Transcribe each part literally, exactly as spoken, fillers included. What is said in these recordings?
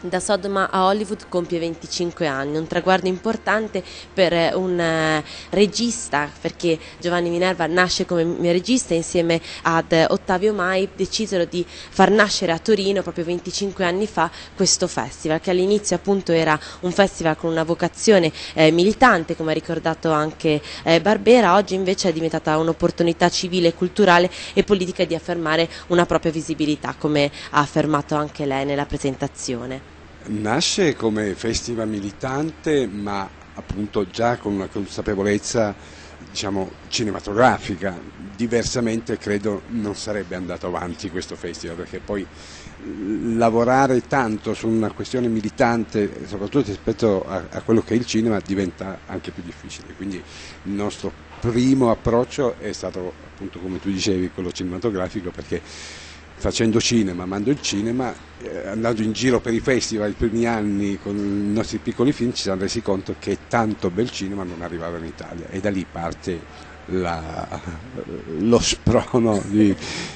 Da Sodoma a Hollywood compie venticinque anni, un traguardo importante per un uh, regista, perché Giovanni Minerva nasce come regista insieme ad Ottavio Mai, decisero di far nascere a Torino proprio venticinque anni fa questo festival, che all'inizio appunto era un festival con una vocazione eh, militante, come ha ricordato anche eh, Barbera. Oggi invece è diventata un'opportunità civile, culturale e politica di affermare una propria visibilità, come ha affermato anche lei nella presentazione. Nasce come festival militante, ma appunto già con una consapevolezza, diciamo, cinematografica. Diversamente credo non sarebbe andato avanti questo festival, perché poi lavorare tanto su una questione militante, soprattutto rispetto a, a quello che è il cinema, diventa anche più difficile. Quindi il nostro primo approccio è stato, appunto, come tu dicevi, quello cinematografico, perché facendo cinema, amando il cinema, eh, andando in giro per i festival i primi anni con i nostri piccoli film, ci siamo resi conto che tanto bel cinema non arrivava in Italia, e da lì parte la, lo sprono di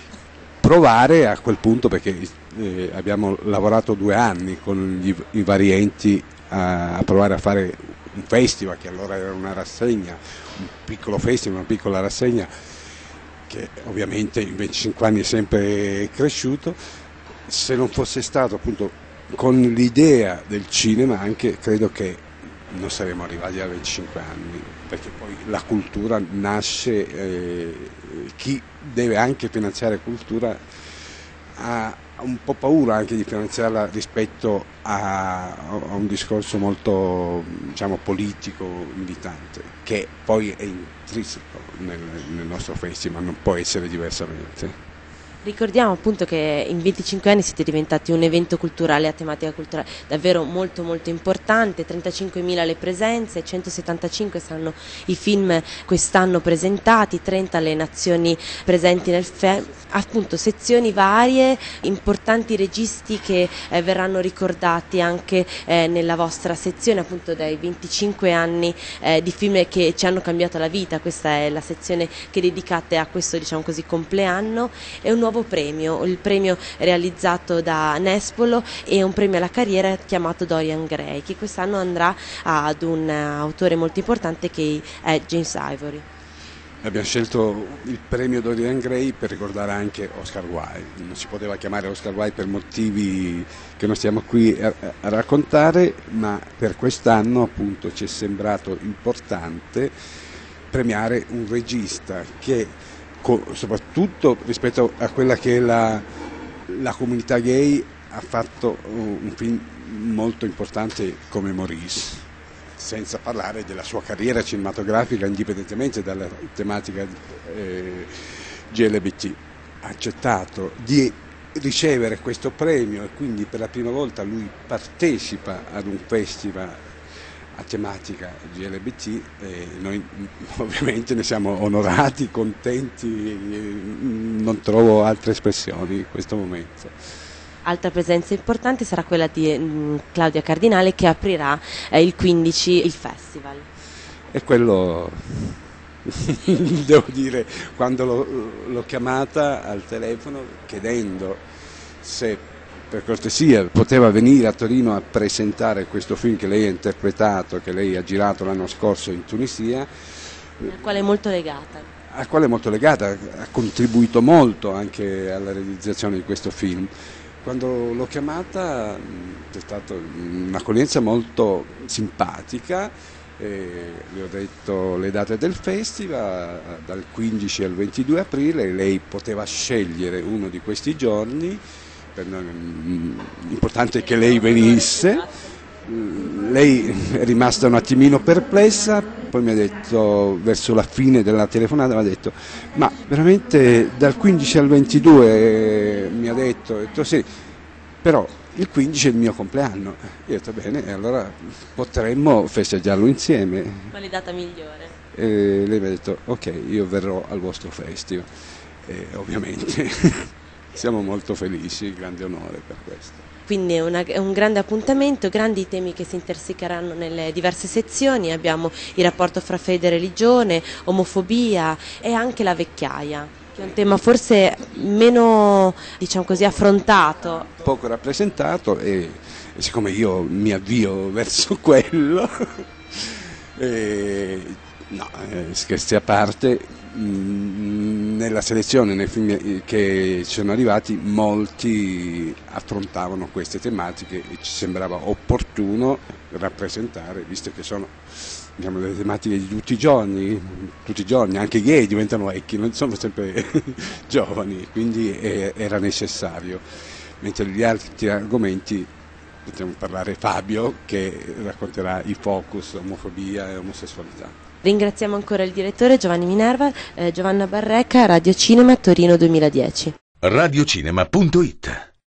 provare a quel punto, perché eh, abbiamo lavorato due anni con gli, i vari enti a, a provare a fare un festival, che allora era una rassegna, un piccolo festival, una piccola rassegna, che ovviamente in venticinque anni è sempre cresciuto. Se non fosse stato appunto con l'idea del cinema, anche credo che non saremmo arrivati a venticinque anni, perché poi la cultura nasce, eh, chi deve anche finanziare cultura ha un po' paura anche di finanziarla rispetto a, a un discorso molto, diciamo, politico, militante, che poi è intrinseco nel, nel nostro festival, non può essere diversamente. Ricordiamo appunto che in venticinque anni siete diventati un evento culturale a tematica culturale davvero molto molto importante, trentacinquemila le presenze, centosettantacinque saranno i film quest'anno presentati, trenta le nazioni presenti nel film, appunto sezioni varie, importanti registi che eh, verranno ricordati anche eh, nella vostra sezione, appunto dai venticinque anni eh, di film che ci hanno cambiato la vita. Questa è la sezione che dedicate a questo, diciamo così, compleanno. È un nuovo premio, il premio realizzato da Nespolo, e un premio alla carriera chiamato Dorian Gray, che quest'anno andrà ad un autore molto importante che è James Ivory. Abbiamo scelto il premio Dorian Gray per ricordare anche Oscar Wilde. Non si poteva chiamare Oscar Wilde per motivi che non stiamo qui a, a raccontare, ma per quest'anno appunto ci è sembrato importante premiare un regista che, soprattutto rispetto a quella che è la, la comunità gay, ha fatto un film molto importante come Maurice, senza parlare della sua carriera cinematografica indipendentemente dalla tematica eh, G L B T. Ha accettato di ricevere questo premio e quindi per la prima volta lui partecipa ad un festival a tematica G L B T, e noi ovviamente ne siamo onorati, contenti, non trovo altre espressioni in questo momento. Altra presenza importante sarà quella di mh, Claudia Cardinale, che aprirà eh, il quindici il festival. E quello, devo dire, quando l'ho, l'ho chiamata al telefono chiedendo se per cortesia poteva venire a Torino a presentare questo film che lei ha interpretato, che lei ha girato l'anno scorso in Tunisia, Al quale è molto legata. al quale è molto legata, ha contribuito molto anche alla realizzazione di questo film. Quando l'ho chiamata c'è stata un'accoglienza molto simpatica, eh, le ho detto le date del festival, dal quindici al ventidue aprile, lei poteva scegliere uno di questi giorni. Per noi l'importante è che lei venisse. Lei è rimasta un attimino perplessa, poi mi ha detto, verso la fine della telefonata, mi ha detto: ma veramente dal quindici al ventidue? Mi ha detto, ho detto sì, però il quindici è il mio compleanno. Io ho detto bene, e allora potremmo festeggiarlo insieme. Quale data migliore? E lei mi ha detto ok, io verrò al vostro festival, e ovviamente siamo molto felici, grande onore per questo. Quindi è, una, è un grande appuntamento, grandi temi che si intersecheranno nelle diverse sezioni. Abbiamo il rapporto fra fede e religione, omofobia e anche la vecchiaia, che è un tema forse meno, diciamo così, affrontato. Poco rappresentato, e e siccome io mi avvio verso quello, e, no, eh, scherzi a parte, mh, nella selezione, nei film che ci sono arrivati, molti affrontavano queste tematiche e ci sembrava opportuno rappresentare, visto che sono, diciamo, delle tematiche di tutti i giorni, tutti i giorni, anche i gay diventano vecchi, non sono sempre giovani, quindi eh, era necessario. Mentre gli altri argomenti potremmo parlare Fabio, che racconterà i focus omofobia e omosessualità. Ringraziamo ancora il direttore Giovanni Minerva, eh, Giovanna Barreca, Radio Cinema Torino duemiladieci. radiocinema punto it